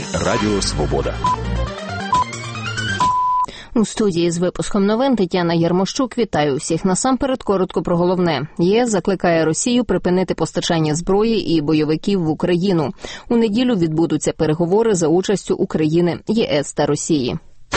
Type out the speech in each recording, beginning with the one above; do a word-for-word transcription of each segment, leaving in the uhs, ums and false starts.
ефірі Радіо Свобода. У студії з випуском новин Тетяна Ярмощук. Вітаю всіх. Насамперед коротко про головне. ЄС закликає Росію припинити постачання зброї і бойовиків в Україну. У неділю відбудуться переговори за участю України, ЄС та Росії.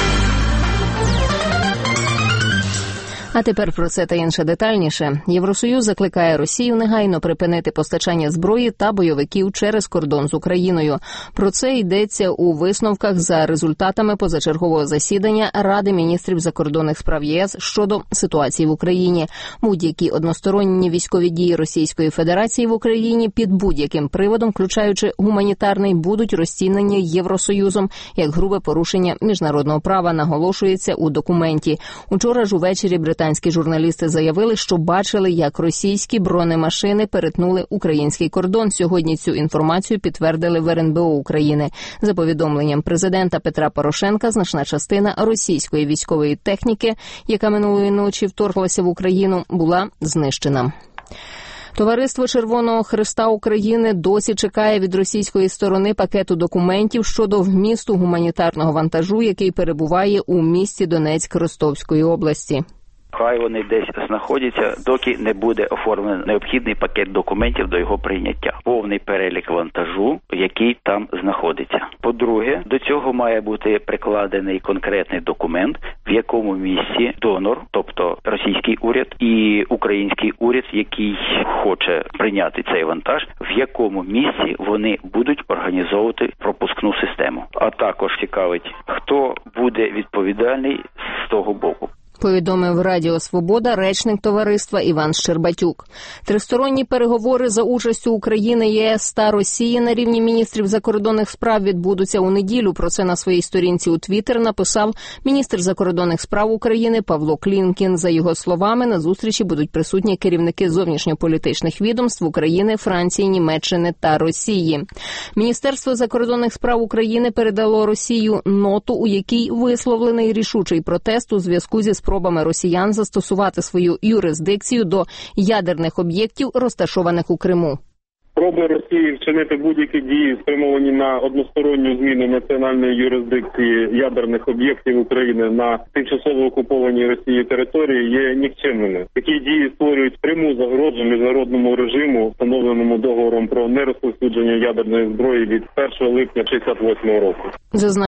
А тепер про це та інше детальніше. Євросоюз закликає Росію негайно припинити постачання зброї та бойовиків через кордон з Україною. Про це йдеться у висновках за результатами позачергового засідання Ради міністрів закордонних справ ЄС щодо ситуації в Україні. Будь-які односторонні військові дії Російської Федерації в Україні під будь-яким приводом, включаючи гуманітарний, будуть розцінені Євросоюзом як грубе порушення міжнародного права, наголошується у документі. Учора ж увечері британські Британські журналісти заявили, що бачили, як російські бронемашини перетнули український кордон. Сьогодні цю інформацію підтвердили в РНБО України. За повідомленням президента Петра Порошенка, значна частина російської військової техніки, яка минулої ночі вторглася в Україну, була знищена. Товариство Червоного Хреста України досі чекає від російської сторони пакету документів щодо вмісту гуманітарного вантажу, який перебуває у місті Донецьк Ростовської області. Хай вони десь знаходяться, доки не буде оформлений необхідний пакет документів до його прийняття. Повний перелік вантажу, який там знаходиться. По-друге, до цього має бути прикладений конкретний документ, в якому місці донор, тобто російський уряд і український уряд, який хоче прийняти цей вантаж, в якому місці вони будуть організовувати пропускну систему. А також цікавить, хто буде відповідальний з того боку. Повідомив Радіо Свобода речник товариства Іван Щербатюк. Тристоронні переговори за участю України, ЄС та Росії на рівні міністрів закордонних справ відбудуться у неділю. Про це на своїй сторінці у Твіттер написав міністр закордонних справ України Павло Клімкін. За його словами, на зустрічі будуть присутні керівники зовнішньополітичних відомств України, Франції, Німеччини та Росії. Міністерство закордонних справ України передало Росію ноту, у якій висловлений рішучий протест у зв'язку зі спробами росіян застосувати свою юрисдикцію до ядерних об'єктів, розташованих у Криму. Спроби Росії вчинити будь-які дії, спрямовані на односторонню зміну національної юрисдикції ядерних об'єктів України на тимчасово окупованій Росією території, є нікчемними. Такі дії створюють пряму загрозу міжнародному режиму, встановленому договором про нерозповсюдження ядерної зброї від першого липня шістдесят восьмого року.